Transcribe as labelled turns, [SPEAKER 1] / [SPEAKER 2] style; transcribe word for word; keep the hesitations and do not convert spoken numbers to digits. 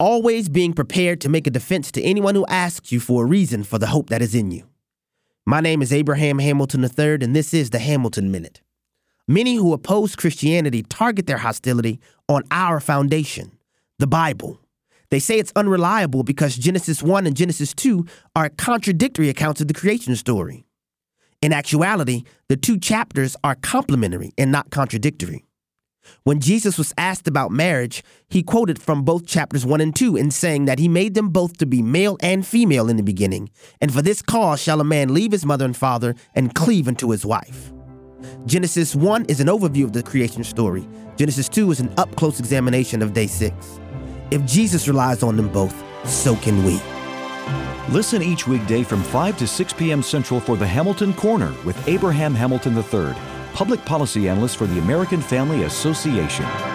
[SPEAKER 1] always being prepared to make a defense to anyone who asks you for a reason for the hope that is in you. My name is Abraham Hamilton the third, and this is the Hamilton Minute. Many who oppose Christianity target their hostility on our foundation, the Bible. They say it's unreliable because Genesis one and Genesis two are contradictory accounts of the creation story. In actuality, the two chapters are complementary and not contradictory. When Jesus was asked about marriage, he quoted from both chapters one and two in saying that he made them both to be male and female in the beginning, and for this cause shall a man leave his mother and father and cleave unto his wife. Genesis one is an overview of the creation story. Genesis two is an up-close examination of day six. If Jesus relies on them both, so can we.
[SPEAKER 2] Listen each weekday from five to six p.m. Central for the Hamilton Corner with Abraham Hamilton the third, public policy analyst for the American Family Association.